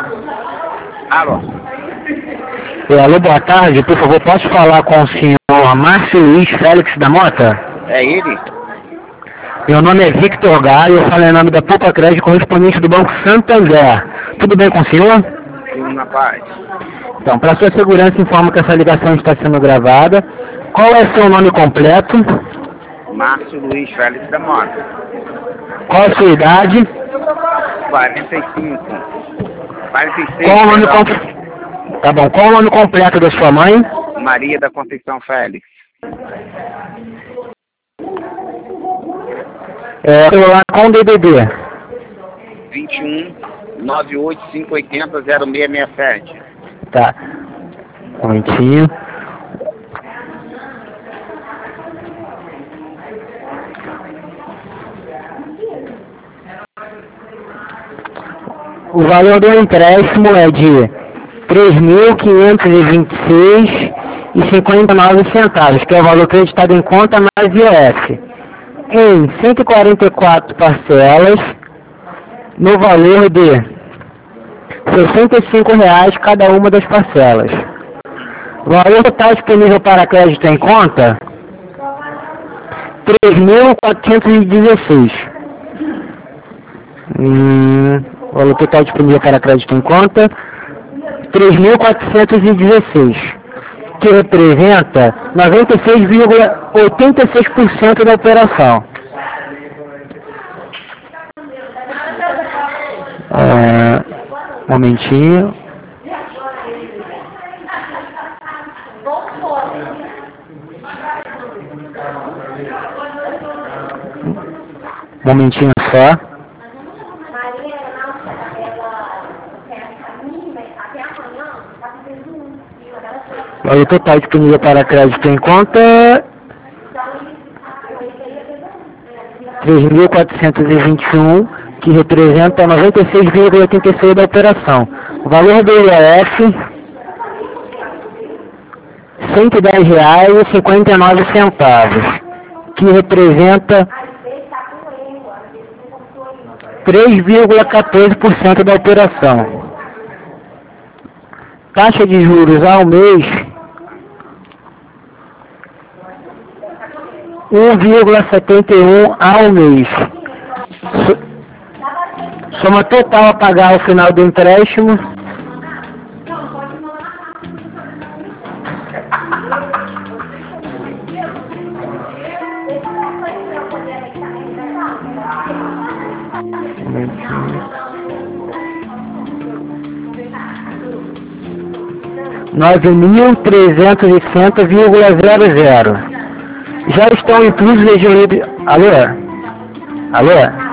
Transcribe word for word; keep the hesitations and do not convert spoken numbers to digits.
Alô? É, alô, boa tarde. Por favor, posso falar com o senhor Márcio Luiz Félix da Mota? É ele? Meu nome é Victor Gaio, eu falo em nome da Poupa Crédito, correspondente do Banco Santander. Tudo bem com o senhor? Sim, na paz. Então, para sua segurança, informo que essa ligação está sendo gravada. Qual é seu nome completo? Márcio Luiz Félix da Mota. Qual a sua idade? quarenta e cinco. quarenta e seis, Qual o nome perdão. completo? Tá bom, qual o nome completo da sua mãe? Maria da Conceição Félix. É, celular com D D D. vinte e um, nove oito cinco oito zero, zero seis seis sete. Tá. Um momentinho. O valor do empréstimo é de três mil quinhentos e vinte e seis reais e cinquenta e nove centavos, que é o valor acreditado em conta mais I O F, em cento e quarenta e quatro parcelas, no valor de sessenta e cinco reais cada uma das parcelas. O valor total disponível para crédito em conta, três mil quatrocentos e dezesseis. Hum, o valor total disponível para crédito em conta, três mil quatrocentos e dezesseis, que representa noventa e seis vírgula oitenta e seis por cento da operação. É, um momentinho. Um momentinho só. O valor total disponível para crédito em conta, três mil quatrocentos e vinte e um, que representa noventa e seis vírgula oitenta e seis da operação. O valor do I O F, cento e dez reais e cinquenta e nove centavos, que representa três vírgula quatorze por cento da operação. Taxa de juros ao mês, um vírgula setenta e um ao mês. Soma total a pagar ao final do empréstimo, nove mil trezentos e sessenta vírgula zero zero. Já estão inclusos os... Alô? Alô?